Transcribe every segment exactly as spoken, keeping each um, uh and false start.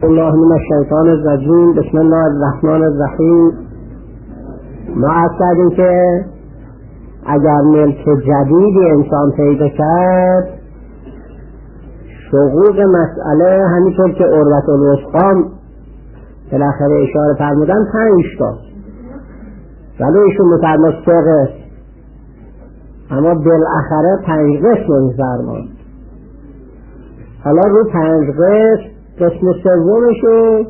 الله من الشیطان الرجیم. بسم الله الرحمن الرحیم. ما عرض کردیم که اگر ملک جدیدی انسان پیدا کرد، شقوق مسئله همینطور که عروة الوثقی بالاخره اشاره فرمودن پنج تا، ولی ایشون متعلق سه قسم، اما بالاخره پنج قسم می‌فرماد. حالا رو پنج قسم، قسم سومشو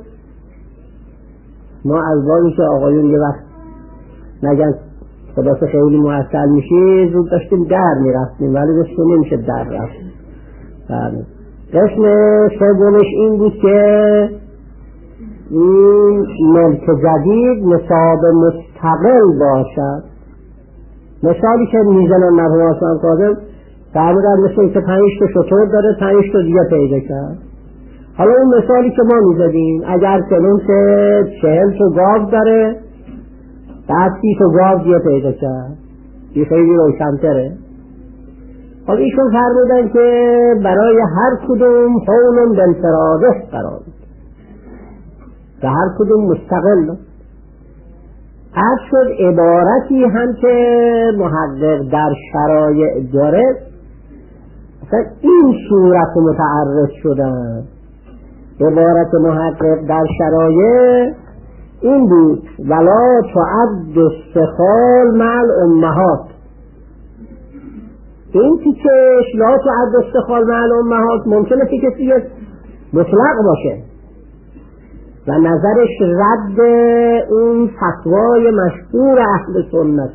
ما از بابی که آقایون یه وقت نگن خلاصه خیلی معطل میشی، زود داشتیم در میرفتیم، ولی داشتیم نمیشه در رفتیم. بله. قسم سومش این بود که این ملک جدید نصاب مستقل باشد. مثالی که میزنن مرحوم حسن کاظم فرمودن مثل این که پنج تا شتر داره، پنج تا دیگه پیدا کرد. حالا اون مثالی که ما میزدیم اگر سلون که چهل تا گاو داره، بعد سی تا گاو دیگه پیدا کرد، یه خیلی روشن‌تره. حالا ایشون فرمودن که برای هر کدوم حول بانفراده قرار و هر کدوم مستقل. عرض شد عبارتی هم که محقق در شرایع داره، مثلا این صورت متعرض شدن. عبارت محقق در شرایع این بود: ولا تعد السخال مع الامهات. این تیکش لا تعد السخال مع الامهات ممکنه که کسی مطلق باشه و نظرش رد اون فتوای مشهور اهل سنت.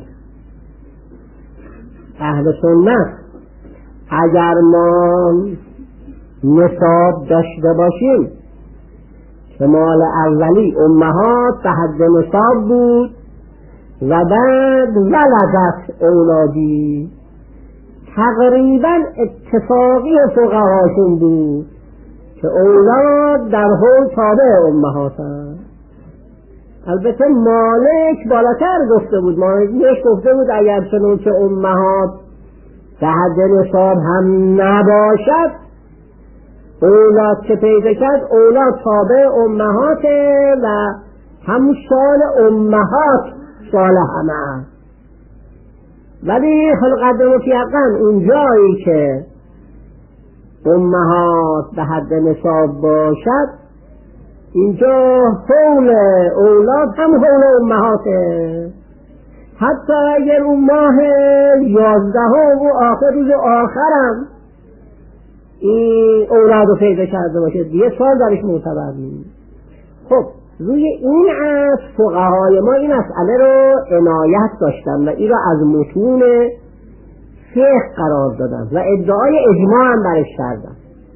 اهل سنت اگر ما نصاب داشته باشیم که مال اولی امهات به حد نصاب بود و بعد ولدت اولادی، تقریبا اتفاقی فقهاشون بود که اولاد در حول تابع امهاتن. البته مالک بالاتر گفته بود، مالک گفته بود اگر چنانچه امهات به حد نصاب هم نباشد، اولاد که پیدا کرد اولاد تابع امهاته و همون سال امهات سال همه. ولی خلقت مطلقاً اون جایی که امهات به حد نصاب باشد، اینجا حول اولاد هم حول امهاته. حتی اگر اون ماه یازدهم و آخر روز آخرم این اولاد رو پیدا کرده باشه، دیگه سال درش معتبر نیست. خب روی این از فقهای ما این مسئله رو عنایت داشتن و این رو از متون فقه قرار دادن و ادعای اجماع هم برش کردن.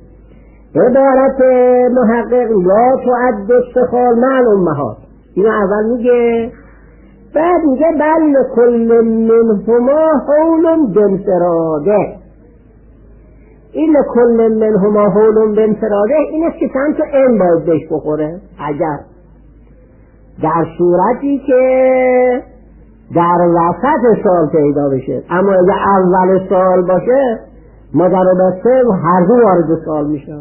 عبارت محقق لا تعد السخال مع الامهات، اینو اول میگه، بعد میگه بل کل منهما حول بانفراده. این کل منهما حول بانفراده این است که چند تا این باید بهش بخوره. اگر در صورتی که در وسط سال پیدا بشه، اما اگر اول سال باشه مادر و بچه هر دو وارد سال میشه.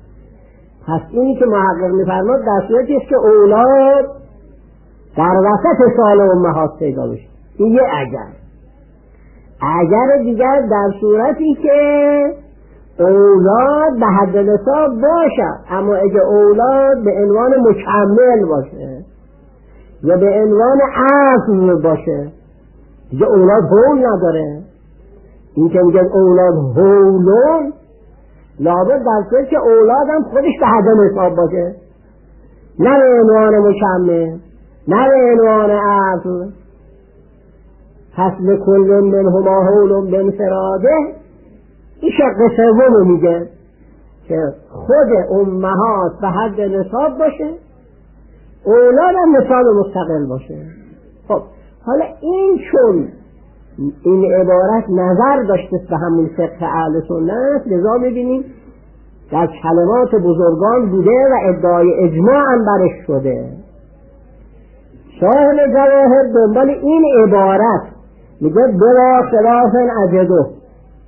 پس اینی که محقق میفرماد در صورتی است که اولاد در وسط سال امهات پیدا بشه. این یه اگر. اگر دیگر در صورتی که اولاد به حد نصاب باشد، اما اگه اولاد به عنوان مکمل باشه یا به عنوان اصل باشه، دیگه اولاد حول نداره. این که میگه اولاد حولون، لابد در صورتی که اولاد هم خودش به حد نصاب باشه، نه به عنوان مکمل نه به عنوان اصل. پس لکل منهما حول بانفراده این شق سوم میگه که خود امهات به حد نصاب باشه، اولاد هم نصاب مستقل باشه. خب حالا این چون این عبارت نظر داشته به همون فقه اهل سنت، لذا میبینیم در کلمات بزرگان بوده و ادعای اجماع هم برش شده. صاحب جواهر دنبال این عبارت میگه بلا خلاف اجده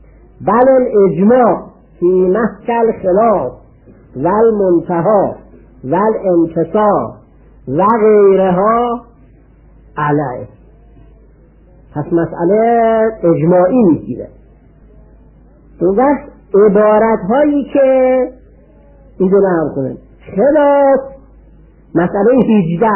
بل الاجماع فی محکل خلاف و المنتها و الانتصار و غیرها علیه. پس مسئله اجماعی میگیره. اون وقت عبارت هایی که اینجا نقل کنن خلاف مسئله هجده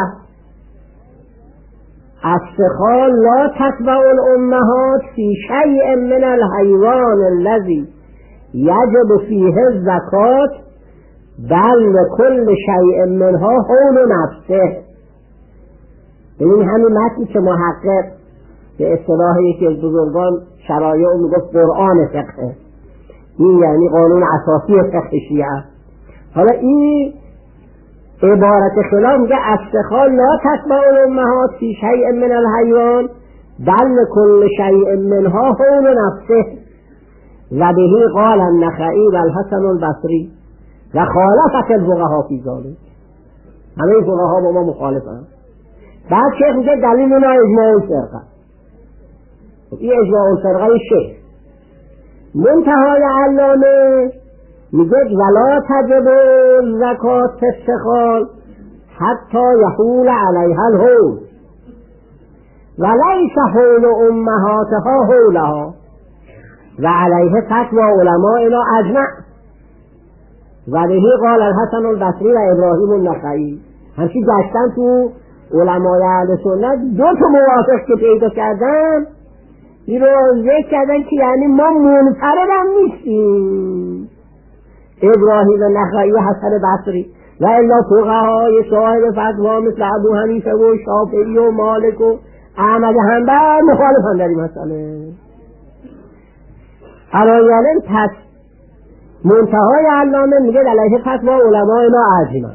السخال لا تتبع الامهات فی شیء من الحیوان الذی یجب فیه الزکات بل لکل شیء منها حول نفسه. ببین همین متنی که محقق به اصطلاح یکی از بزرگان شرایع میگفت قرآن فقه، این یعنی قانون اساسی فقه شیعه. حالا این عبارت خلاف میگه السخال لا تتبع الامهات فی شیء من الحیوان بل لکل شیء منها حول نفسه و بهی قال النخعی و الحسن البصری و خالفت الفقهاء فی ذلک. همه فقها با ما مخالفن. بعد شیخ میگه دلیل اونا اجماع الفرقه. این اجماع الفرقه شیخ. منتهای علامه میگه ولا تجب زکات السخال حتی یحول علیها الحول و لیس حول امهاتها حولها و علیه فتوی علمائنا اجمع و بهی قال الحسن البصری و ابراهیم النخعی. همچی گشتن تو علمای اهل سنت دو تا موافق که پیدا کردن این رو ذکر کردن که یعنی ما منفرد هم نیستیم، ابراهیم النخعی و حسن بصری و الا فقهای صاحب فتوا مثل ابو حنیفه و شافعی و مالک و احمد حنبل مخالفن در این مسئله. علایالم پس منتهای علامه میگه علیه فتوا علمای ما اجمع.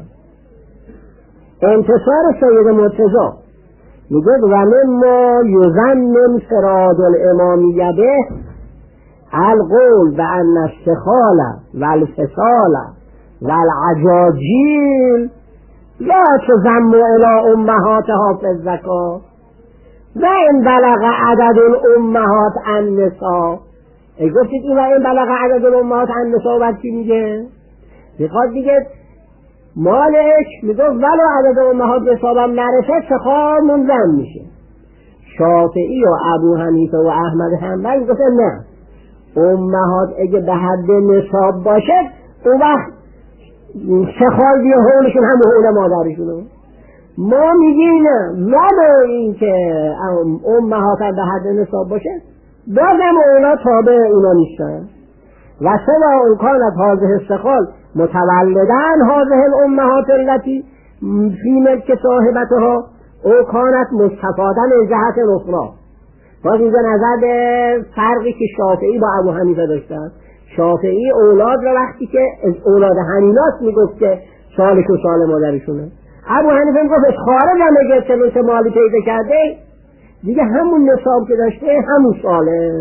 انتصار سید مرتضی میگه و مما یظن انفراد الامامیه به القول بان السخال و الفصال و العجاجیل لا تضم الی امهاتها فی الزکات و ان بلغ عدد الامهات النساء. ای گفتید این و این بلغ عدد الامهات النساء بعد چی میگه؟ میخواد دیگه مالک میگه ولو عدد امهات حسابم نرسه سخال منظم میشه. شافعی و ابو حنیفه و احمد حنبل میگه نه، امهات اگه به حد نصاب باشه اون وقت سخال دیگه حولشون هم حول مادرشونه. ما میگیم نه، ولو این که امهات به حد نصاب باشه بازم اونا تابع اونا نیستن. و سوا اون کانت هذه السخال متولدن هذه الامهات التي فی ملک صاحبتها او کانت مستفادن از جهت اخرى. باز اینجا نظر به فرقی که شافعی با ابو حنیفه داشتن. شافعی اولاد رو وقتی که از اولاد حنیناست میگفت که سالش و سال مادرشونه. ابو حنیفه میگفت از خارج هم اگه چه مالی پیدا کرده دیگه همون نصاب که داشته همون ساله.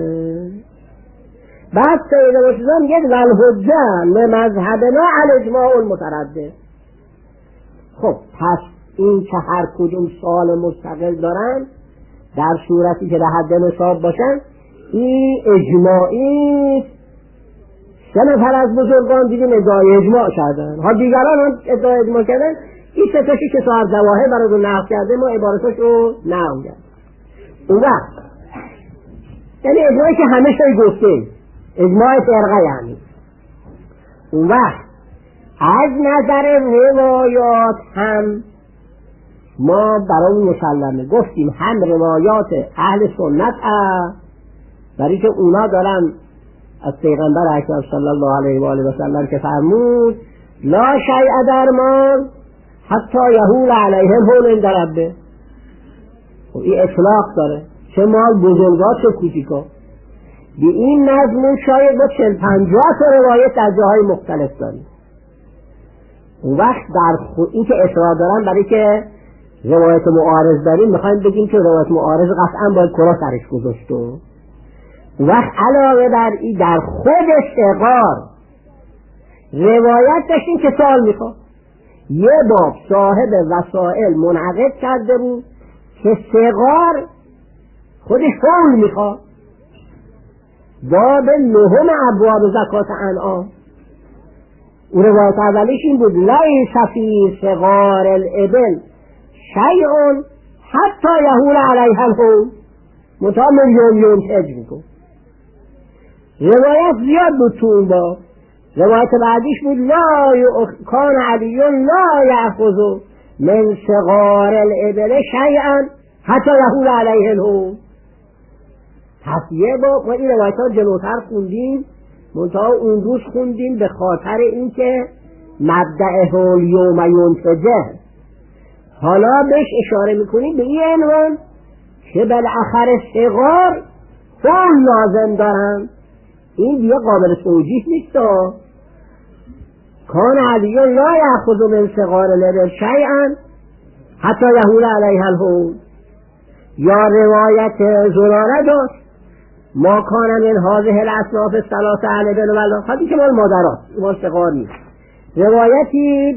بعد سید مرتضی میگه والحجه لمذهبنا الاجماع المتردد. خب پس این که هر کدوم سال مستقل دارن در صورتی که در حد نصاب باشن این اجماعی. سه نفر از بزرگان دیگه ادعای اجماع کردن، ها دیگران هم ادعای اجماع کردن. این سه تاشی که صاحب جواهر برای نقل کرده ما عبارتاش رو نقل کردیم. اون وقت یعنی اجماعی که همه شای گفته اجماع فرقه یعنی. اون وقت از نظر روایات هم ما برای مسلمه گفتیم هم روایات اهل سنت هست برای که اونا دارن از پیغمبر اکرم صلی الله علیه و آله و سلم که فرمود لا شیء در مال حتی یحول علیه الحول عند ربه. این اطلاق داره، چه مال بزرگا چه کوچیکا. به این نظم شاید با چل پنجاه تا روایت در جاهای مختلف داریم. اون وقت در خود این که اصرار دارن برای که روایت معارض داریم میخوایم بگیم که روایت معارض قطعا باید کرا سرش گذاشت. اون وقت علاوه بر این در خود صغار روایت داشتیم که سوال میخواد. یه باب صاحب وسائل منعقد کرده بود که صغار خودش حول میخواد. باب نهم ابواب زکات انعام اون روایت اولیش این بود لیس فی صغار الابل شیء حتی یهول علیها الحول، متا میلیون ینتج میکن. روایت زیاد بود تو اون با. روایت بعدیش بود لا کان علی لا یأخذ من صغار الابل شیئا حتی یهول علیه الحول. پس یه با ما این روایت ها جلوتر خوندیم، منتها اون روز خوندیم به خاطر اینکه مبدأ حول یوم ینتجه. حالا بهش اشاره میکنیم به این عنوان که بالاخره صغار حول لازم دارن. این دیگه قابل توجیه نیست. کان علی لا یأخذ من صغار الابل شیئا حتی یهول علیها الحول. یا روایت زراره داشت ما کان من هذه الاصناف الثلاثه الابل والبقر که مال مادرات، مال صغار نیست. روایتی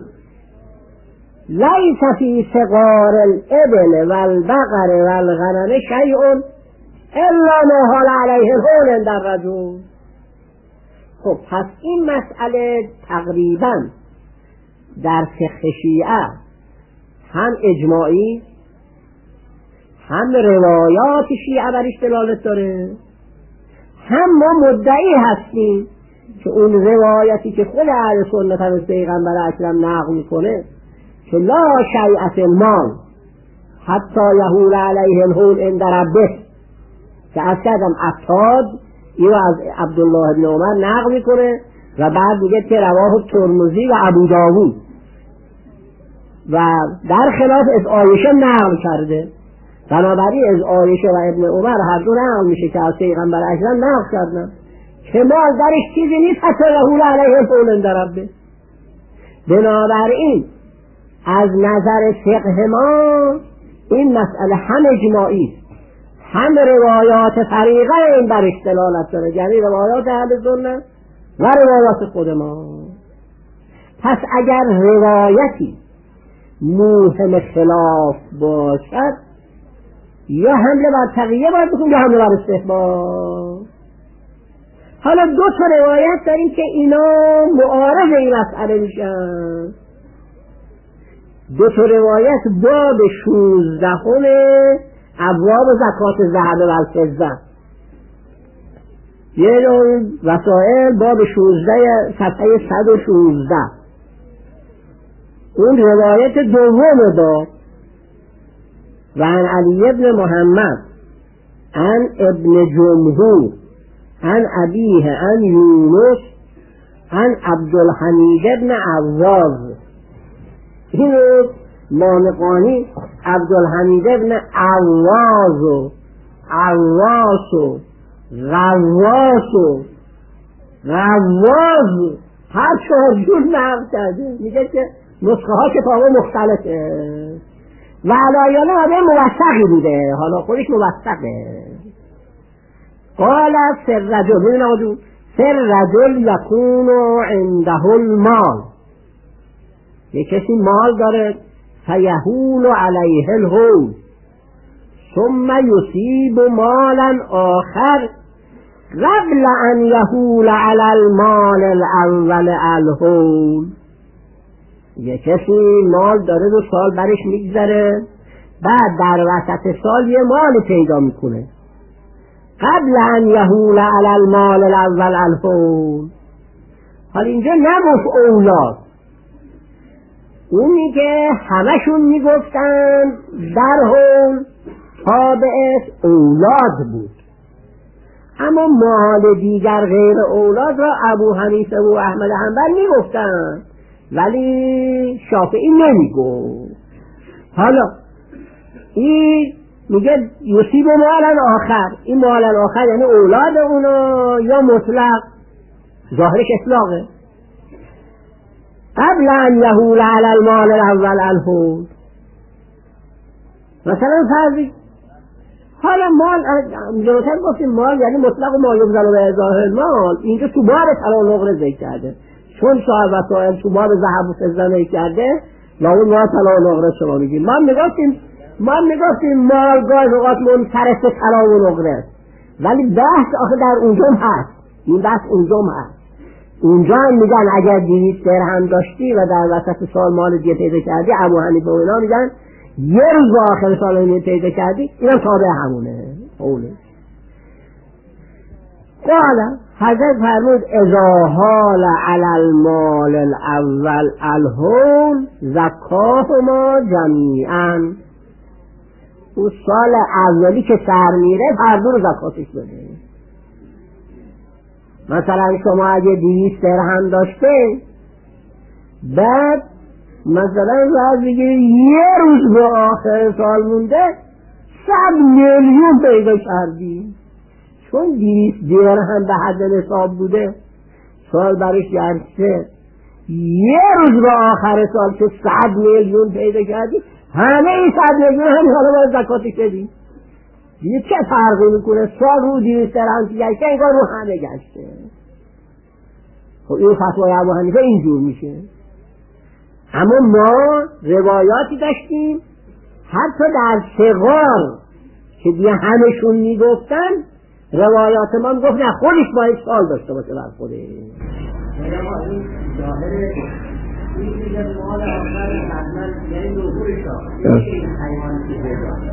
لیس فی صغار الابل والبقر والغنم شیء الا ما حال علیه الحول در رجل. خب پس این مسئله تقریبا در فقه شیعه هم اجماعی هم روایات شیعه برش دلالت داره، هم ما مدعی هستیم که اون روایتی که خود اهل سنت از پیغمبر اکرم نقل میکنه که لا شیء فی المال حتی یهول علیه الحول عند ربه، که از کردم اتاد اینو از عبدالله بن عمر نقل میکنه و بعد میگه که رواه ترمذی و ابو داوود و در خلاف از عایشه نقل کرده. بنابراین از عایشه و ابن عمر هر دو نقل میشه که از پیغمبر اکرم نقل کردن که مال درش چیزی نیست حتی یهول علیه الحول در ربه. بنابراین از نظر فقه ما این مسئله هم اجماعی هم روایات فریقه این برش دلالت داره، یعنی روایات اهل سنت و روایات خود ما. پس اگر روایتی موهم خلاف باشد یا حمله بر تقیه باید بکن یا حمله بر استحباب. حالا دو تا روایت داریم که اینا معارض این مسئله میشن. دو تا روایت باب شوزدهم ابواب زکات ذهب و الفضه، یه وسائل باب شوزده صفحه صد و شوزده. اون روایت دوم باب و عن علی ابن محمد عن ابن جمهور عن ابیه عن یونس عن عبدالحمید ابن عواز. این مانقانی عبدالحمید ابن عواز و عواز و غواز و غواز هر چهار جور نقل کرده. میگه که نسخه ها کتابه مختلفه و علایانه آده موثقی بوده، حالا خودش موثقه. قال سر رجل نوجود سر رجل یکون عنده المال، یک کسی مال داره فیهول علیه الحول ثم یصیب مالا آخر قبل ان یهول علی المال الاول الحول. یک کسی مال داره دو سال برش میگذره، بعد در وسط سال یه مال پیدا میکنه قبل ان یهول علی المال الاول الحول. حالا اینجا نگفت اولاد، اونی که همشون میگفتن در حول تابعش اولاد بود، اما مال دیگر غیر اولاد را ابو حنیفه و احمد حنبل میگفتن ولی شافعی نمیگفت. حالا این میگه یصیب مالا آخر، این مالا آخر یعنی اولاد اونا یا مطلق، ظاهرش اطلاقه، قبل ان یهول علی المال الاول الحول. مثلا فرضی حالا مال جلوتر گفتیم مال یعنی مطلق و ما یبذل به ازاح المال، اینجا تو باب طلا و نقره ذکر کرده، چون صاحب وسائل تو باب ذهب و فضه ذکر کرده و اون ما طلا و نقره شما میگیم. ما میگفتیم ما میگفتیم مال گاهی اوقات منصرف طلا و نقره، ولی بحث آخه در اونجا هست، این بحث اونجا هست. اونجا هم میگن اگر دویست درهم داشتی و در وسط سال مال دیگه پیدا کردی، ابو حنیفه و اینا میگن یه روز به آخر سال اینو پیدا کردی، اینم تابع همونه اونه. قال حضرت فرمود اذا حال علی المال الاول الحول زکاهما جمیعا، اون سال اولی که سر میره هر دو رو زکاتش بده. مثلا شما اگه دویست درهم داشته، بعد مثلا راز بگیره یه روز به آخر سال مونده صد میلیون پیدا کردی، چون دویست درهم به حد نصاب بوده، سال برش گرفته، یه روز به آخر سال که صد میلیون پیدا کردی، همه این صد میلیون همین حالا باید زکاتش بدی. دیگه چه فرقی میکنه؟ سال رو دویست درهم که گشته انگار رو همه گشته. خب این فتوای ابو حنیفه اینجور میشه. اما ما روایاتی داشتیم حتی در صغار که دیگه همشون میگفتن، روایات ما میگفت نه خودش باید سال داشته باشه بر خوده. این ظاهر این دیگه مال آخر حتما یعنی نوبورش داشت این حیوانی که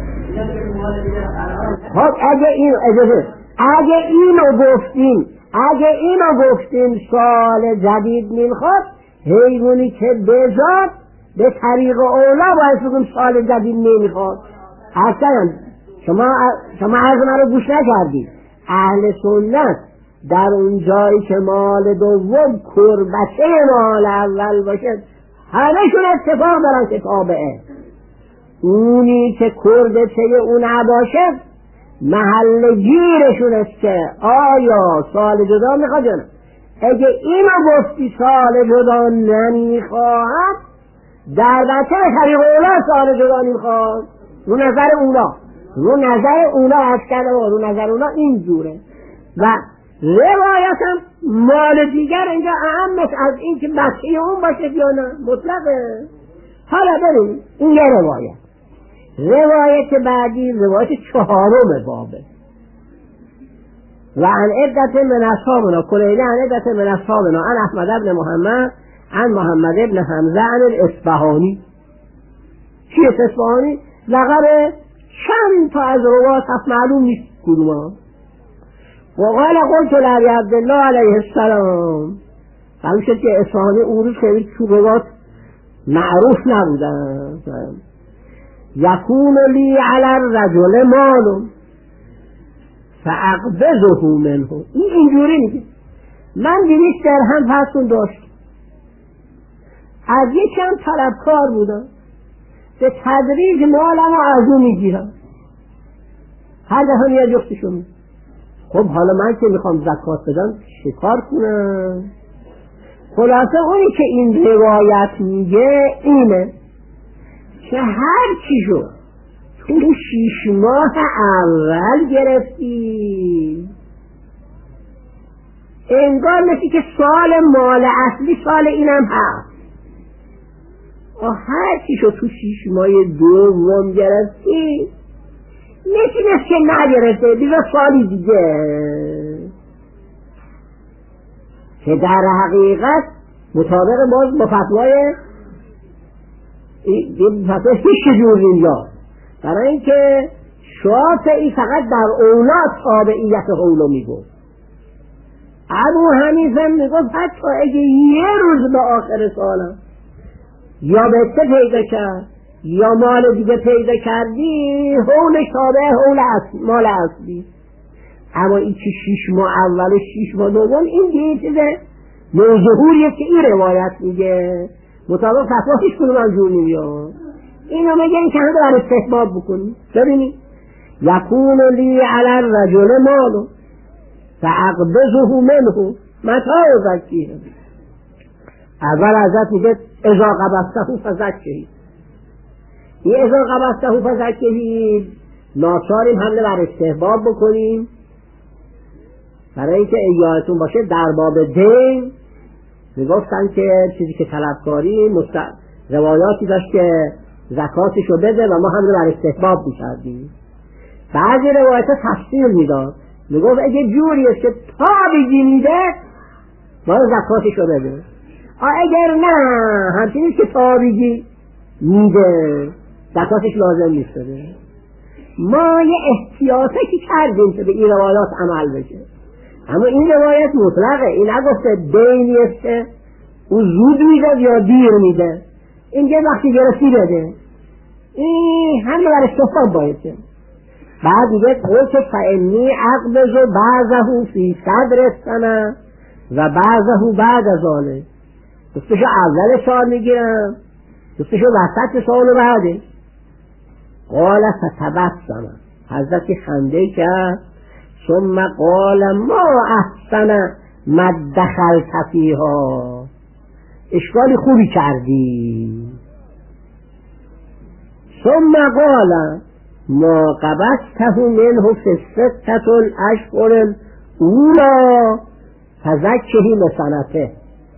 خب اگه این اجازه اگه اینو گفتیم اگه اینو گفتیم سال جدید میخواد، حیوانی که بزاد به طریق اولا باید بگیم سال جدید نمیخواد. اصلا شما شما عرض من رو گوش نکردید. اهل سنت در اون جایی که مال دوم کربچه مال اول باشه همه‌شون اتفاق دارن که تابعه. اونی که کربچه اون نباشه محل گیرشون است که آیا سال جدا میخواد یا نه. اگه اینو گفتی سال جدا نمیخواد، در بچه به طریق اولا سال جدا نمیخواد. رو نظر اونا رو نظر اونا از کرده و رو نظر اونا این جوره. و روایت هم مال دیگر اینجا اهمش از این که بچه اون باشه یا نه مطلقه. حالا بریم این یه روایت. روایت بعدی روایت چهارم بابه. و عن عدت من اصحابنا کلیله عن عدت من اصحابنا عن احمد ابن محمد عن محمد ابن حمزه عن الاصفهانی. چیه اصفهانی؟ لقب چند تا از روایات هست معلوم نیست کدوما. و قال قلت لعبی عبدالله علیه السلام، معلوم شد که اصفهانی اون روز خیلی تو روایات معروف نبودن. یکون لی علی الرجل مال فاقبضه منه. این اینجوری میگه من دویست درهم پسون داشت، از یکم طلبکار بودم، به تدریج مالم رو از اون میگیرم، هر دفعه یه جفتشو میگم. خب حالا من که میخوام زکات بدم چه کار کنم؟ خلاصه اونی که این روایت میگه اینه که هر چی شد تو شیش ماه اول گرفتی، انگار مثل که سال مال اصلی سال اینم هست. هر چی شد تو شیش ماه دوم گرفتی، مثل مثل که نگرفته دیگه سالی دیگه، که در حقیقت مطابق باز با فتوای این فتوای هیچ جور اینجا، برای اینکه شافعی فقط در اولا تابعیت حولو میگفت. ابو حنیفه میگفت حتی اگه یه روز به آخر سالم یا بهته پیدا کرد یا مال دیگه پیدا کردی، حولش تابع حول اصل مال اصلی. اما این که شیش ماه اول و شیش ماه دوم این دیگه چیزه نوظهوریه که این روایت میگه مطابق فتوا هیچ کنون هم جور نمیاد. اینو میگه این که همه بر استحباب بکنی. ببینی یکون لی علی الرجل مالو فاقبضه منه متاع زکیه. اول ازت میگه اذا قبضته فزکیه. این اذا قبضته فزکیه ناچاریم حمله بر استحباب بکنیم، برای اینکه یادتون باشه در باب دین میگفتن که چیزی که طلبکاری مست... روایاتی داشت که زکاتشو بده و ما حمله بر استحباب میکردیم. بعضی روایت تفصیل میداد، میگفت اگه جوری است که تا بگی میده باید زکاتشو بده. اگر نه همچنین که تابیگی میده زکاتش لازم نیست بده. ما یه احتیاطی کردیم که به این روایات عمل بشه، اما این روایت مطلقه، این نگفته دینی است که او زود میده یا دیر میده، این که وقتی گرفتی بده. این همه در استفاد باید که بعد میگه قلت فانی اقبض بعضه فی صدر السنه و بعضه بعد از آنه، گفتشو اول سال میگیرم، گفتشو وسط سال و بعده. قال فتبسم، حضرت خنده کرد. ثم قال ما احسن ما دخلت فیها، اشکالی خوبی کردی. ثم قال ما قبضته منه فی الستة الاشهر الاولی فزکه لسنته.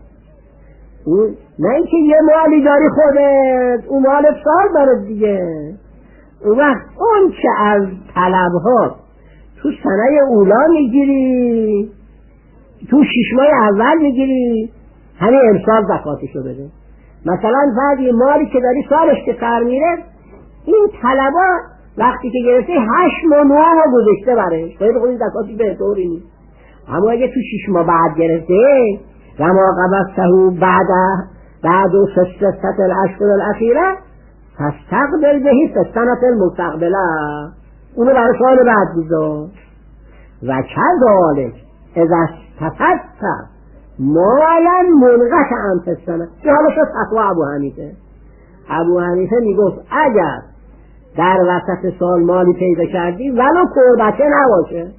نه اینکه یه مالی داری خودت، اون مال سال داره دیگه. اون وقت اون که از طلبها تو سنه اولا میگیری، تو شش ماه اول میگیری، همین امسال زکاتشو بده. مثلا بعد مالی که داری سالش که سر میره، این طلبا وقتی که گرفته هشت ماه نه ماه گذشته برش، باید خودی زکاتی به طوری نیست. اما اگه تو شش ماه بعد گرفته و ما قبضته بعد بعد و ستة الاشهر الاخیره فاستقبل بهی فی السنة المستقبله، اونو برای سال بعد بذار. و کذالک اذا استفدت مالا منقطعا فی السنه، که حالا شد فتوی ابو حنیفه. ابو حنیفه میگفت اگر در وسط سال مالی پیدا کردی ولو قربته نباشه،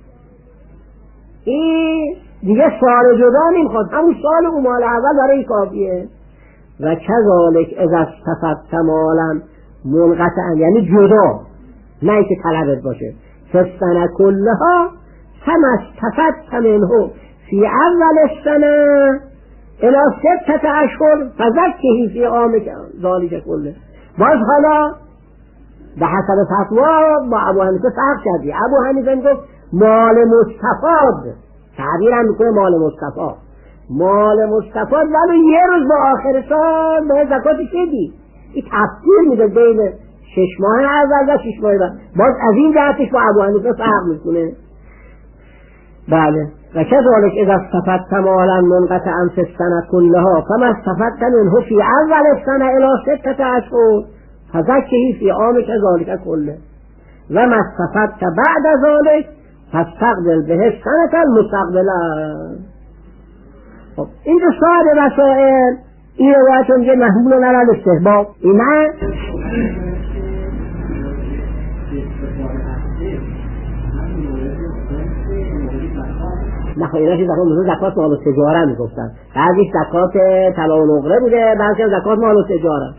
این دیگه سال جدا نمیخواد، همون سال اون مال اول برای کافیه. و کذالک اذا استفدت مالا منقطعا، یعنی جدا، نه اینکه طلبت باشه، فالسنه کلها هم استفدت منه فی اول السنه الی ستة اشهر فزکه فی عامک ذالک کله. باز حالا به حسب فتوا با ابو حنیفه فرق کردی. ابو حنیفه گفت مال مستفاد، تعبیرم میکنه مال مستفاد، مال مستفاد ولی یه روز با آخر سال باید زکاتش بدی. این تفسیر میده بین شش ماه اول و شش ماه بعد. باز از این جهتش با ابو حنیفه فرق میکنه. بله. و کذالک اذا استفدت مالا منقطعا فی السنه کلها فما استفدت منه فی اول السنه الی ستة اشهر فزکه فی عامک ذالک کله و ما استفدت بعد ذلك فاستقبل به السنه المستقبله. خب این دو ساده مسائل، این روایت میگه محمول علی الاستحباب. اینا نه اینا که زکات مثل زکات مال تجاره میگفتن، بعضیش زکات طلا و نقره بوده، بعضیش زکات مال تجاره.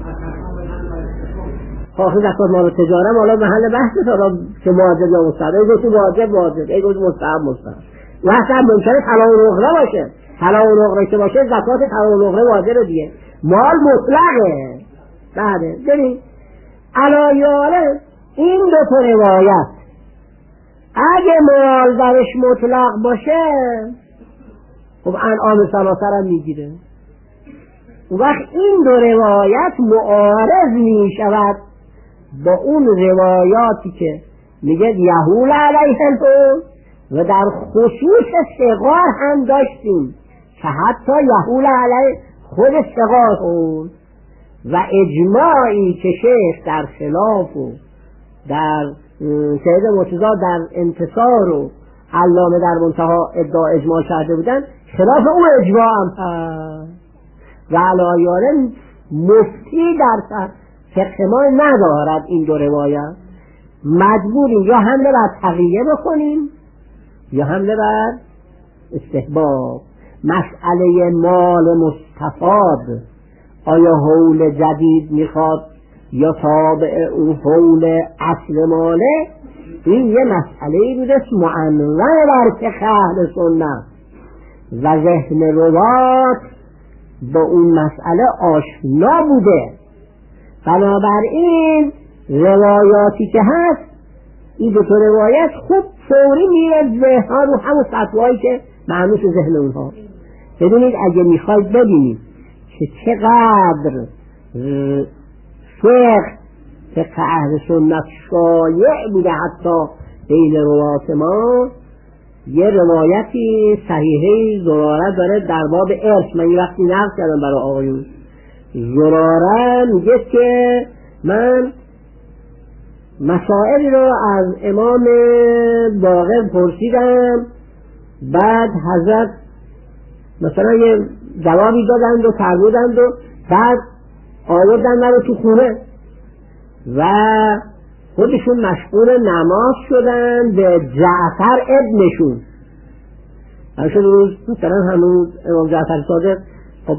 آخه زکات مال تجاره مالا محل بحث تا که واجب یا مستحب، ای گفت واجب واجب، ای گفت مستحب مستحب. واسه ممکنه طلا و نقره باشه، طلا و نقره که باشه زکات طلا و نقره واجب دیگه، مال مطلقه. بعده ببین علایاله این دو تا روایت اگه مال درش مطلق باشه خب انعام سلاسه هم میگیره. اون وقت این دو روایت معارض می شود با اون روایاتی که میگه یحول علیه الحول، و در خصوص صغار هم داشتیم که حتی یحول علیه خود صغار بود و اجماعی که شیخ در خلاف و در سید مرتضی در انتصار و علامه در منتها ادعا اجماع کرده بودن، خلاف اون اجماع هم هست و علایانه مفتی در فقه ما ندارد این دو روایت. مجبوریم یا حمله بر تقیه بکنیم یا حمله بر استحباب. مسئله مال مستفاد آیا حول جدید میخواد یا تابع اون حول اصل ماله، این یه مسئله بوده معنون بر فقه اهل سنت و ذهن روات با اون مسئله آشنا بوده. بنابراین روایاتی که هست این دو تا روایت خوب فوری میره ذهنها رو همون فتوایی که معنوس ذهن اونها، ببینید اگه میخواید ببینید که چقدر فقه فقه اهل سنت شایع بوده حتی بین روات ما، یه روایتی صحیحه زراره داره در باب ارث. من یه وقتی نقل کردم برای آقایون. زراره میگه که من مسائلی رو از امام باقر پرسیدم، بعد حضرت مثلا یه جوابی دادند و فرمودند و بعد آوردن من رو تو خونه و خودشون مشغول نماز شدن به جعفر ابنشون. همشه روز مثلا هنوز امام جعفر صادق خب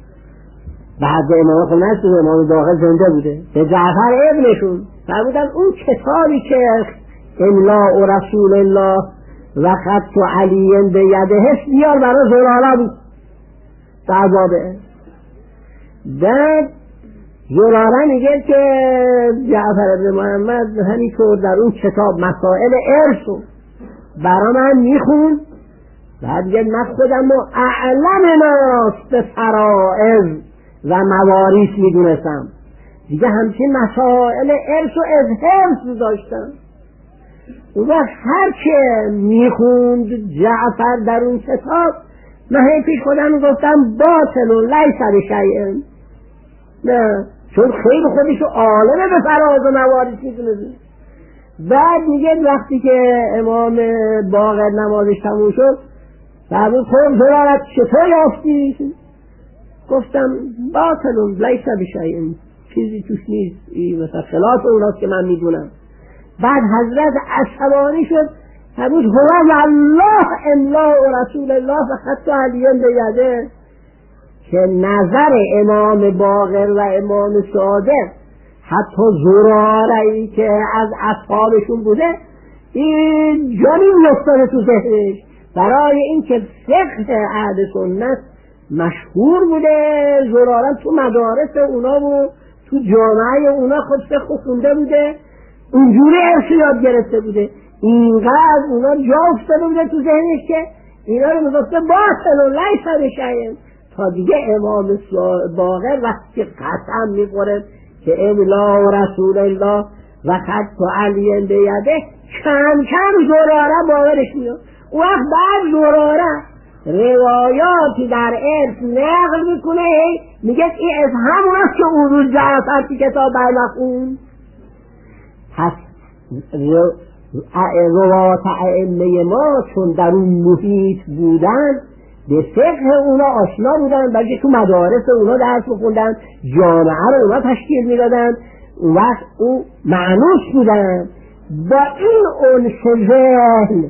بعد امام خب نشده، امام باقر زنده بوده، به جعفر ابنشون فرمودن اون کتابی که املاء و رسول الله و خط و علی به یده بیار برای زراره بود در بابه. بعد زراره میگه که جعفر ابن محمد همینطور در اون کتاب مسائل ارث برای من میخون، بعد میگه من خودم رو اعلم ناس به فرائض و مواریث میدونستم، دیگه همچین مسائل ارث و از حفظ داشتم. اون وقت هر که میخوند جعفر در اون کتاب من هی پیش خودم گفتم باطل و لیس بشیء، نه چون خیلی خودشو عالم به فرائض و مواریث میدونه. بعد میگه وقتی که امام باقر نمازش تموم شد فرمود خب زرارت چطور یافتی؟ گفتم باطل و لیس بشیء، چیزی توش نیست، این مثلا خلاف اوناست که من میدونم. بعد حضرت عصبانی شد فرمود هو والله املاء رسول الله و خط علی به یده، که نظر امام باقر و امام صادق حتی زراره‌ای که از اصحابشون بوده این جانین افتاده تو ذهنش، برای اینکه فقه اهل سنت مشهور بوده. زراره تو مدارس اونا و تو جامعه اونا خود فقه خونده بوده، اونجوری ارث یاد گرفته بوده، اینقدر اونا جا افتاده بوده تو ذهنش که اینا رو میگفته باطل و لیس بشیء، تا دیگه امام باقر وقتی قسم میخوره که املاء و رسول الله و خط علی به یده، کم کم زراره باورش میاد. اون وقت بعد زراره روایاتی در ارث نقل میکنه، میگه این از همون است که اون روز جعفر تو کتاب برنخون. پس روات ائمه ما چون در اون محیط بودن به فقه اونا آشنا بودن، بلکه تو مدارس اونا درس بخوندن، جامعه رو اونا تشکیل میدادن، اون وقت اون معنوس بودن. با این انس ذهن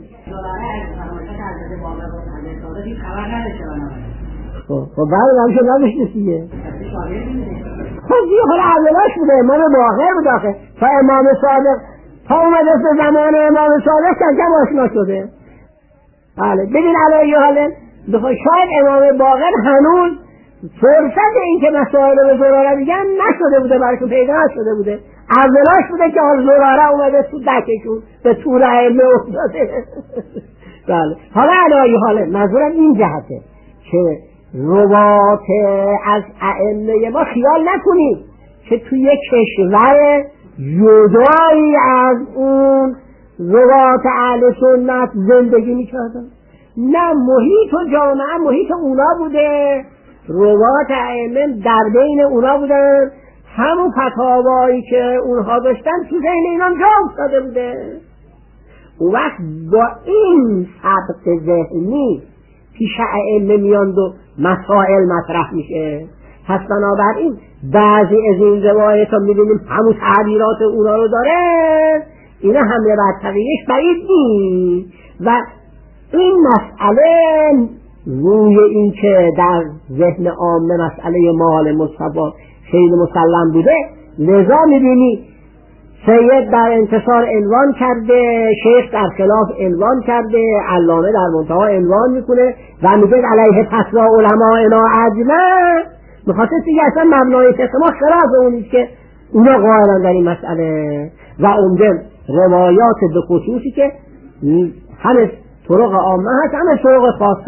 خب بعد همشه نبشته سیه خب دیگه حالا اولاش بوده، امام باقر بود آخه، تا امام صادق تا اومده به زمان امام صادق کم کم آشنا شده. بله ببین علیه حاله بخواه شاید امام باقر هنوز فرصت این که مسائل به زراره میگن نشده بوده، برایشون پیدا نشده بوده، اولاش بوده که حال زراره اومده تو دکشون به طور ائمه افتاده. بله حالا علیه حاله منظورم این جهته که روات از ائمه ما خیال نکنید که توی یک کشور جدایی از اون روات اهل سنت زندگی میکردن، نه محیط و جامعه محیط اونا بوده، روات ائمه در بین اونا بودن، همون فتاوایی که اونها داشتن تو ذهن اینا جا افتاده بوده. اون وقت با این سبق ذهنی پیش ائمه میاند و مسائل مطرح میشه. پس بنابراین بعضی از این روایت ها میبینیم همون تعبیرات اونا رو داره، اینا حمله بر تقییش بعید نیست. و این مسئله روی این که در ذهن عامه مسئله مال مصطفی خیلی مسلم بوده، لذا میبینی سید در انتصار عنوان کرده، شیخ در خلاف عنوان کرده، علامه در منتها عنوان میکنه و میگه علیه فتوا علماءنا اجمع، میخواسته دیگه اصلا مبنای فقه ما خلاف اونیست که اونا قائلن در این مسئله. و عمده روایات به خصوصی که همه طرق عامه هست، همه طرق خاصه،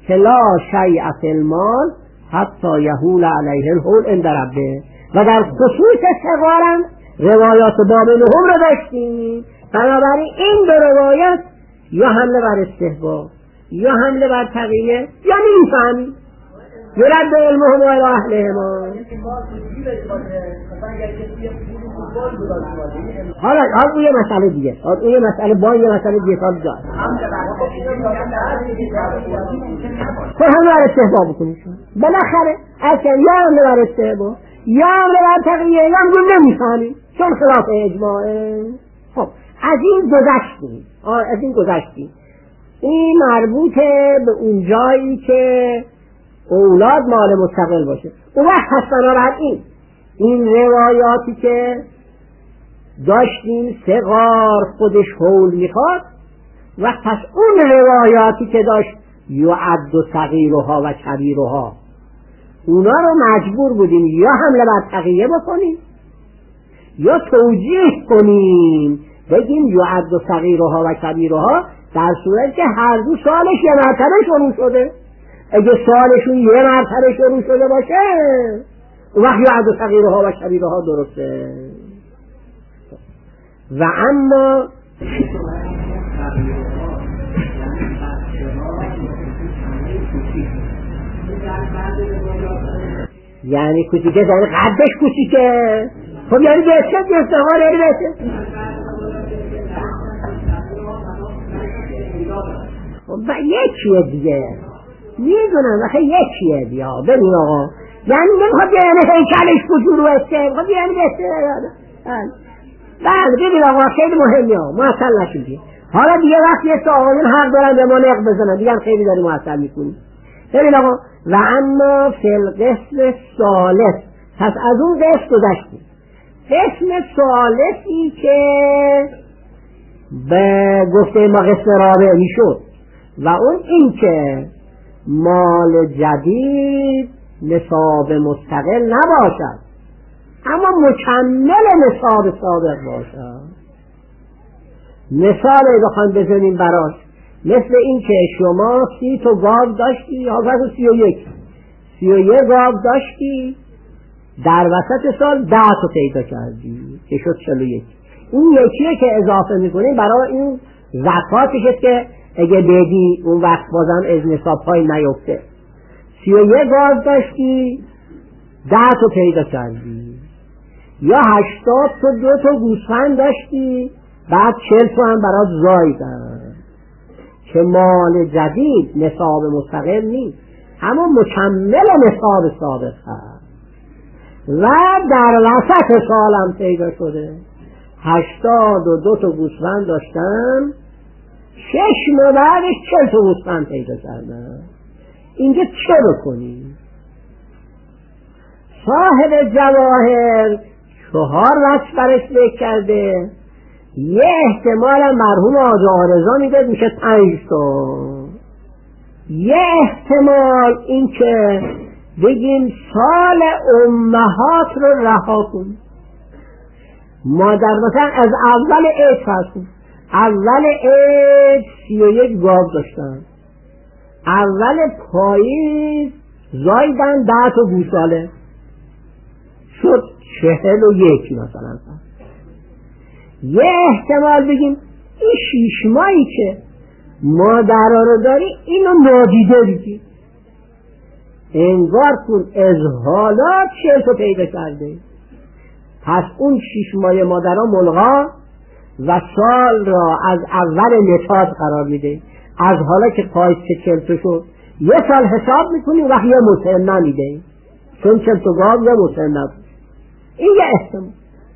که لا شیء فی المال حتی یهول علیه الحول عند ربه. و در خصوص صغارم روایات باب نهم رو داشتیم. بنابراین این دو روایت یا حمله بر استحباب یا حمله بر تقیه یا نمیفهمی یرد علمهم الی اهلهما. حالا اون یه مسئله دیگه، اون یه مسئله با یه مسئله دیگه سال جا تو همه بر استحباب بکنی شون بالاخره اصلا یا همه بر استحباب یا همه بر تقیه یا همه نمیفهمی چون خلاف اجماعه. خب از این گذشتیم از این گذشتیم این مربوطه به اون جایی که اولاد مال مستقل باشه. اون وقت هست بنابراین این روایاتی که داشتیم سغار خودش حول میخواد و پس اون روایاتی که داشت یعد و صغیرها و کبیرها اونا رو مجبور بودیم یا حمله بر تقیه بکنیم یا توجیه کنیم بگیم یعد و صغیرها و کبیرها در صورت که هر دو سالش یه مرتبه شروع شده. اگه سالشون یه مرتبه شروع شده باشه اون وقت یعد و صغیرها و کبیرها درسته. و اما یعنی کوچیکه یعنی قدش کوچیکه. خب یعنی بهشت یه استقال یعنی بهشت و یکیه دیگه میدونم وقتی یکیه بیا ببین آقا یعنی نمیخواد یعنی هیکلش کجور رو استه خب یعنی بهشت بعد ببین آقا خیلی مهمی ها محصل نشدی. حالا دیگه وقتی یه آقایون حق دارن به ما نق بزنن دیگه خیلی داری محصل میکنی. ببین آقا و اما فی القسم ثالث پس از اون قسم گذشتیم. قسم ثالثی که به گفته ما قسم رابع میشد و اون این که مال جدید نصاب مستقل نباشد اما مکمل نصاب سابق باشد. مثال بخوام بزنیم براش مثل این که شما سی تا گاو داشتی یا مثلا سی و یک سی و یک گاو داشتی در وسط سال ده تا پیدا کردی که شد چلو یک. این یکیه که اضافه میکنیم برای این زکاتشه که اگه بدی اون وقت بازم از نصاب های نیفته. سی و یک گاو داشتی ده تا پیدا کردی یا هشتاد تا دو تا گوسفند داشتی بعد چل تا هم برات زایدن که مال جدید نصاب مستقل نیست اما مکمل نصاب سابق هست و در وسط سالم پیدا شده. هشتاد و دو تا گوسفند داشتن شش ماه بعدش چل تا گوسفند پیدا کردن. اینجا چه بکنیم؟ صاحب جواهر چهار وجه برش ذکر کرده. یه احتمال مرحوم آقا آرزا میده میشه پنج تا. یه احتمال این که بگیم سال امهات رو رها کن. مادر مثلا از اول عید فرسون اول عید سی و یک گاو داشتن اول پاییز زایدن ده تا گوساله شد چهل و یک مثلا. یه احتمال بگیم این شیش ماهی که مادرها رو داری اینو نادیده بگی انگار کن از حالا چهل تا پیدا کرده. پس اون شیش ماه مادرها ملغا و سال را از اول نتاج قرار میده. از حالا که پاییز که چهل تا شد یه سال حساب میکنی و یه مسنه میده چون چهل تا گاو یه مسنه بود. این یه احتمال.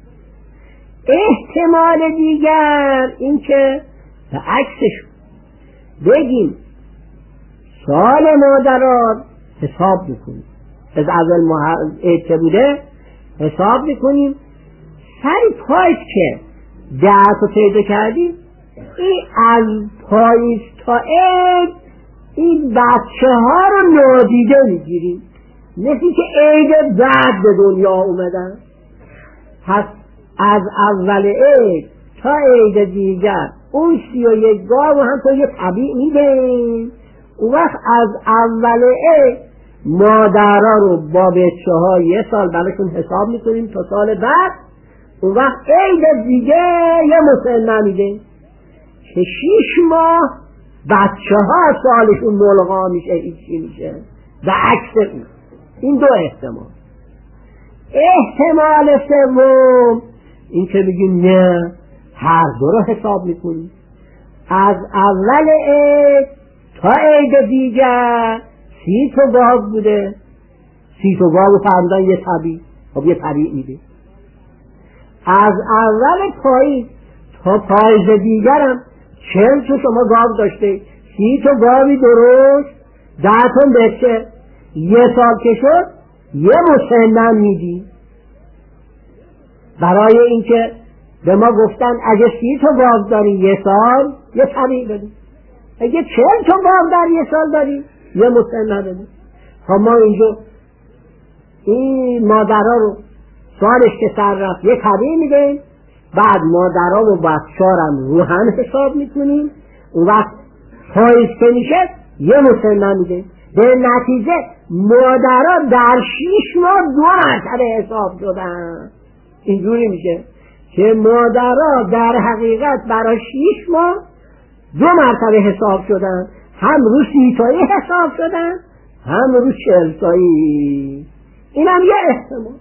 احتمال دیگر این که به عکسش بگیم سال مادرات حساب میکنیم از اول عید که بوده حساب میکنیم سری پاییز که ده تا پیدا کردیم این از پاییز تا عید این بچه ها رو نادیده میگیریم مثل که عید بعد به دنیا اومدن. پس از اول عید تا عید دیگر اون سی و یک گاو هم تو یه طبیع میدهیم اون وقت از اول عید مادرها رو با بچه ها یه سال براشون حساب میکنیم تا سال بعد. اون وقت عید دیگه یه مسنه میده که شیش ماه بچه ها سالشون ملغا میشه، هیچی میشه و عکس اون. این دو احتمال. احتمال سوم این که بگیم نه هر دو رو حساب میکنیم، از اول عید تا عید دیگر سی تا گاو بوده، سی تا گاو فرمودن یه طبیع، خب یه طبیع میده. از اول پاییز تا پاییز دیگرم چهل تا شما گاو داشته، سی تا گاوی درست، ده تا بچه، یه سال که شد یه مسنن میدی. برای اینکه به ما گفتن اگه سی تا گاو داری یه سال یه طبیع بدی، اگه چهل تا گاو در یه سال داری یه مسنن بدی. خب ما اینجا این مادرها رو سالش که سر رفت یه طبیع میدیم، بعد مادرها و بچه‌هام رو هم حساب میکنیم. اون وقت پاییز که میشه یه مسنن میدیم. به نتیجه مادرها در شیش ماه دو مرتبه حساب شدن. اینجوری میشه که مادرها در حقیقت برای شیش ماه دو مرتبه حساب شدن، هم رو سی تایی حساب شدن هم رو چهل تایی. اینم یه احتمال.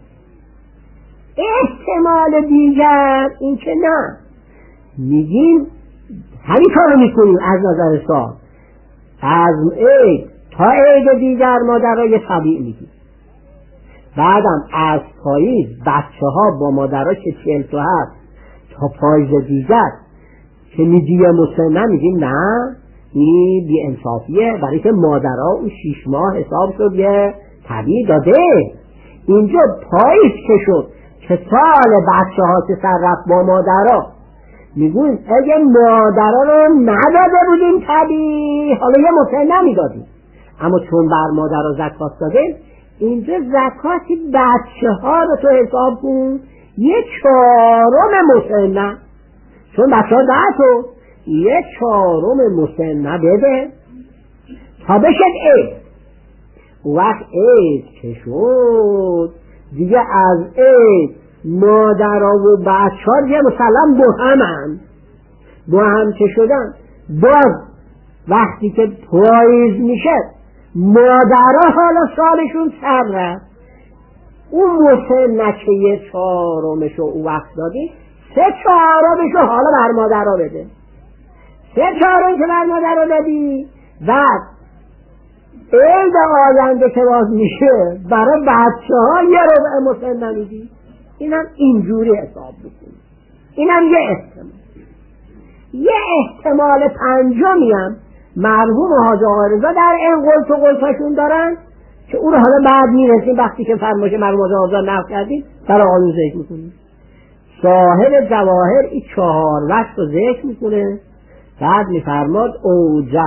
احتمال دیگر این که نه، میگیم همین کارو میکنیم از نظر سال، از عید تا عید دیگر مادرها یه طبیع میدیم، بعدم از پاییز بچه ها با مادرها که چهل تا هست تا پاییز دیگر که میگی یه مسنن، میگیم نه این بی انصافیه، برای که مادرها اون شیش ماه حساب شد یه طبیع داده. اینجا پاییز که شد که سال بچه ها که سر رفت با مادرها، میگویم اگه مادرها رو نداده بودیم طبیع حالا یه مسنن میدادیم، اما چون بر مادرها زکات دادیم اینجا زکاتی بچه ها رو تو حساب کن یه چهارم مسنن، چون بچه ها ده تو یه چهارم مسنن بده تا بشه عید. وقت عید که شد دیگه از عید مادرها و بچه ها دیگه مسلم با همن با هم که شدن، باز وقتی که پاییز میشه مادرها حالا سالشون سر رفت، اون مسنه که یه چهارمشو او وقت دادی سه چهارمشو حالا بر مادرها بده، سه چهارم که بر مادرها دادی، بعد عید آینده که باز میشه برای بچه ها یه ربع مسنه میدی. اینم اینجوری حساب بکنی. اینم یه احتمال. یه احتمال پنجمی هم مرحوم حاج آقا رضا در این قلت و قلتشون دارن که اون حالا بعد میرسیم وقتی که فرمایش مرحوم حاج آقا رضا نقل کردیم برای آقایون ذکر میکنیم. صاحب جواهر این چهار وقت رو ذکر میکنه، بعد میفرماد اوجه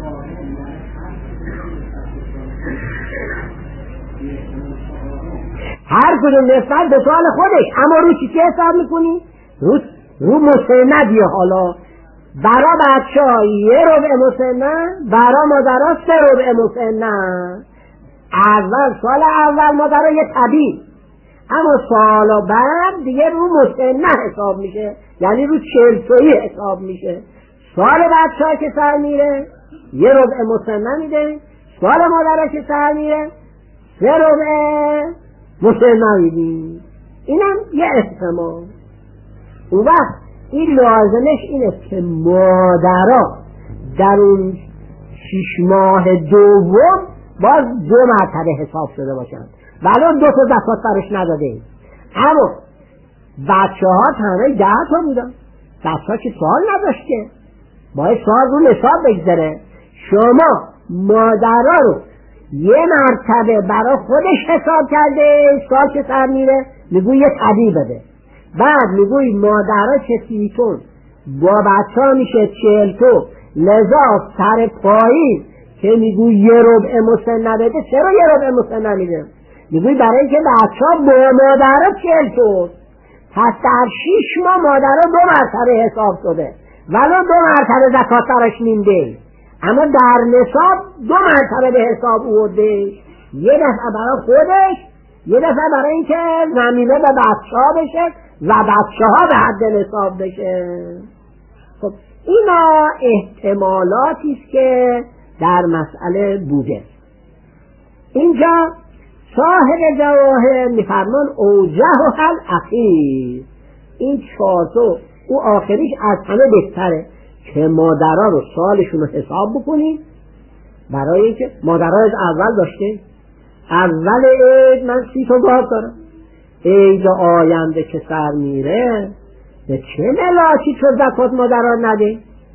هر کدوم نسبت به سوال خودش، اما رو چی که حساب میکنی؟ رو, رو مسندیه. حالا برا بچه ها یه ربع مسنن، برا مادرها سه ربع مسنن. اول سال اول مادرها یه طبیع، اما سال بعد دیگه رو مسنن حساب میشه، یعنی رو چهل تایی حساب میشه. سال بچه ها که سر میره یه ربع مسنن میده، سال مادرها که سر میره سه ربع مسنن میدی. اینم یه احتمال. اون وقت این لازمش اینه که مادرها در اون شیش ماه دوم باز دو مرتبه حساب شده باشن، ولی دو تا زکات برش نداده، اما بچه ها تنهایی ده تا بودن، بچه ها که سال نداشت که باید سال رو نصاب بگذره. شما مادرها رو یه مرتبه برای خودش حساب کرده، سال که سر میره میگوی یه طبیع بده، بعد میگوی مادرها که سیتون با بچه ها میشه چهل تو، لذا سر پاییز که میگوی یه ربع مسنن بده. چرا یه ربع مسنن میده؟ میگوی برای اینکه بچه ها با مادرها چهل تو، پس در شیش ماه مادرها دو مرتبه حساب شده، ولی دو مرتبه زکات سرش میده. اما در نصاب دو مرتبه به حساب اوردش، یه دفعه برای خودش، یه دفعه برای اینکه زمینه به بچه ها بشه و بچه ها به حد نصاب بشه. خب اینا احتمالاتی است که در مسئله بوده. اینجا صاحب جواهر میفرمان اوجه و حل اخیر، این چهارتو او آخریش از همه بهتره که مادرها رو سالشون رو حساب بکنید، برای اینکه مادرها از اول داشته، اول عید من سی تا گاو دارم، عید آینده که سر میره به چه ملاکی تو زکات مادرها نده؟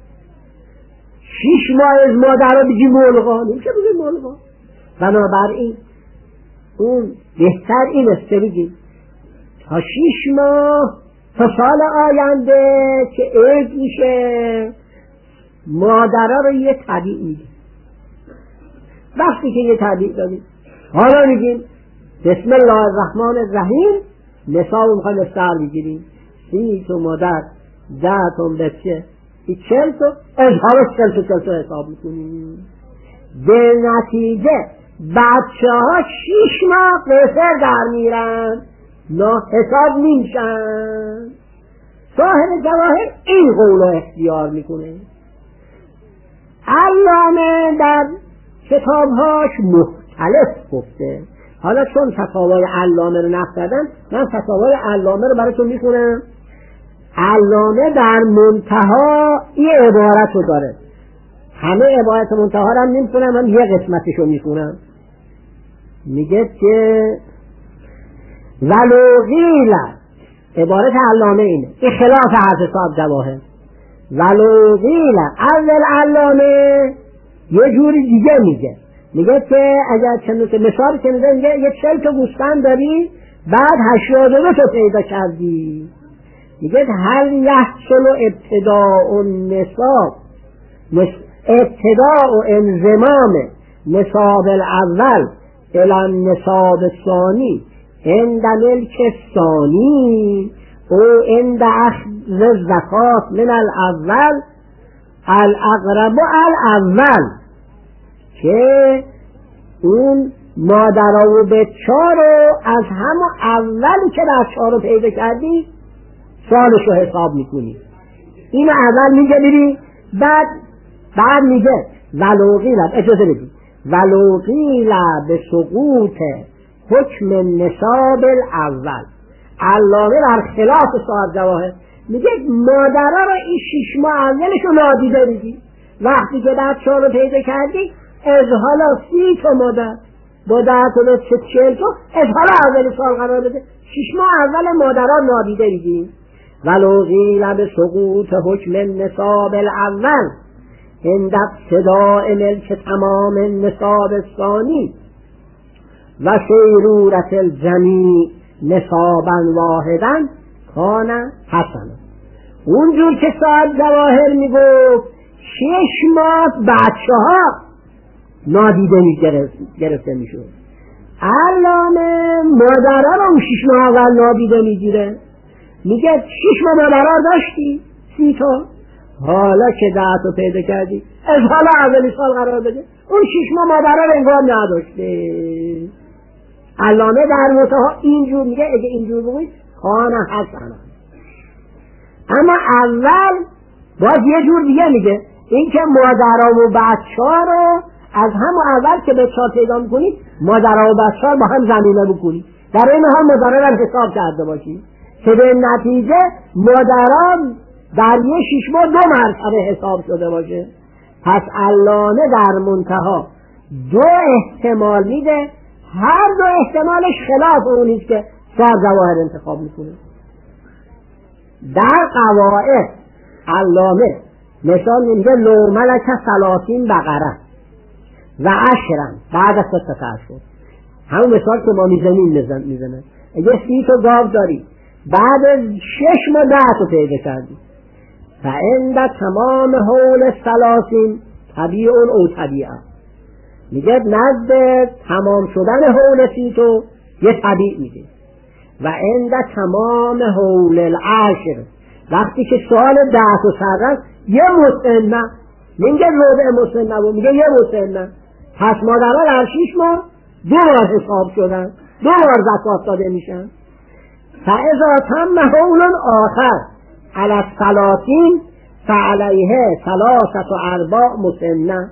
شیش ماه از مادرها بگی ملغا، نمیشه بگی ملغا. بنابراین اون بهتر این است که بگی تا شیش ماه تا سال آینده که عید میشه مادرها رو یه طبیع میدیم. وقتی که یه طبیع دادیم حالا میگیم بسم الله الرحمن الرحیم نصاب میخوایم استعار بگیریم، سی تو مادر، ده تا بچه، ای چل تا اظهار چل تا چل تا حساب میکنیم. به نتیجه بچه ها شیش ماه قصر در میرن، نا حساب میشن. صاحب جواهر این قول رو اختیار میکنه. علامه در کتابهاش مختلف گفته. حالا چون فتاوای علامه رو نقل کردن، من فتاوای علامه رو براتون میخونم. علامه در منتها این عبارت رو داره، همه عبارت منتها رو هم نمیخونم، من یه قسمتش رو میخونم. میگه که ولو قیل، عبارت علامه اینه، این خلاف حرف صاحب جواهر. ولو قیل، اول علامه یه جوری دیگه میگه، میگه که اگر چند تا مثال شنیده، میگه یه چل تا گوسفند داری بعد هشتاد و دو تا پیدا کردی، میگه هل یحصل ابتداء النصاب، ابتداء و انضمام نصاب الاول الى النصاب الثانی عند ملک الثانی او عند اخذ الزکات من الاول الاقرب الاول، که اون مادر و بچه رو از همون اولی که بچه رو پیدا کردی سالش رو حساب میکنی. اینو اول میگه بری، بعد بعد میگه ولو قیل، اجازه بدی، ولو قیل به سقوط حکم نصاب الاول. علامه در خلاف صاحب جواهر میگه مادرها رو این شیش ماه اولش رو نادیده بگی، وقتی که بچه رو پیدا کردی از حالا سی تا مادر با ده تا بچه چهل تا از حالا اول سال قرار بده، شیش ماه اول مادرها نادیده بگی. ولو قیل به سقوط حکم نصاب الاول عند ابتداء ملک تمام النصاب الثانی و سیرورت الجمیع نصابا واحدا کان حسنا. اونجور که صاحب جواهر میگفت شش ماه بچه ها نادیده گرفته میشود، علامه مادرها رو شش ماه اول نادیده میگیره، میگه شش ماه مادرها داشتی سی تا، حالا که ده تا پیدا کردی از حالا اولی سال قرار بده، اون شش ماه مادرها رو انگار نداشته. علامه در منتها اینجور میگه، اگه اینجور بگوید خانه حسنا. اما اول باز یه جور دیگه میگه، این که مادرها و بچه ها رو از همون اول که بچه ها پیدا میکنید مادرها و بچه ها با هم زمینه بکنید، در این حال مادرها رو حساب کرده باشید که به نتیجه مادرها در یه شش ماه دو مرتبه حساب شده باشه. پس علامه در منتها دو احتمال میده، هر دو احتمالش خلاف اونیست که صاحب جواهر انتخاب میکنه. در قواعد علامه مثال میگه لو ملک ثلاثین بقره و عشرن بعد از ست اشهر، همون مثال که ما میزنیم میزنه، اگه سی تا گاو داری بعد از شش ماه ده تا پیدا کردی و عند تمام حول ثلاثین طبیع او طبیعه، میگه نزد تمام شدن حول سی تو یه طبیع میده، و عند تمام حول العشر وقتی که سال ده تا سرن یه مستنه میگه ربع مسنه و میگه یه مسنه. پس مادرها در شیش ماه دو بار حساب شدن، دو بار زکات داده میشن. فاذا تم حول آخر علی الثلاثین فعلیه ثلاثة ارباع مسنه.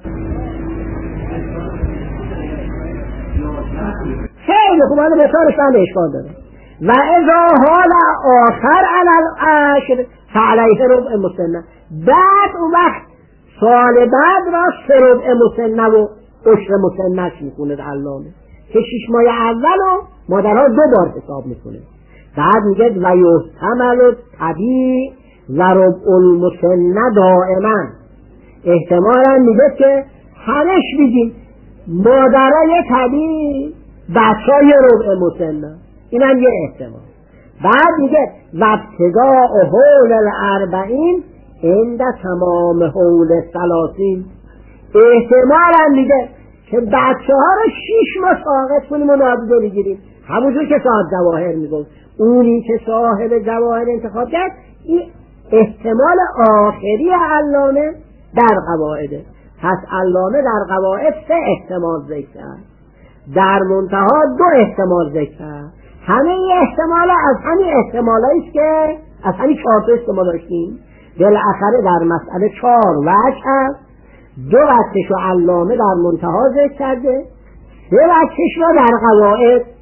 خیلی خوب، من بسارش هم اشکال داره. و اذا حال آخر علی العشر فعلیه ربع مسنه. بعد اون وقت سال بعد را سه ربع مسنه و عشر مسنهش میکنه علامه که شیش ماه اول رو مادرها دو بار حساب میکنه. بعد میگه و یحتمل طبیع و ربع المسنه دائما. احتمالا میگه که همش میگیم مادرای طبیعی بچه های ربع مسنه، این هم یه احتمال. بعد میگه و ابتداء حول الاربعین عند تمام حول ثلاثین. احتمالا میگه که بچه ها رو شیش ماه ساقط کنیم و نادیده بگیریم، همونجور که صاحب جواهر میگفت. اونی که صاحب جواهر انتخاب کرد این احتمال آخری علامه در قواعده. پس علامه در قواعد سه احتمال ذکر کرد، در منتها دو احتمال ذکر کرد. همه این احتمال از همین احتمالایی که از همین چهار تا احتمال داشتیم بالاخره در مسئله چهار وجه هست. دو وجهش رو علامه در منتها ذکر کرده، سه وجهش رو در قواعد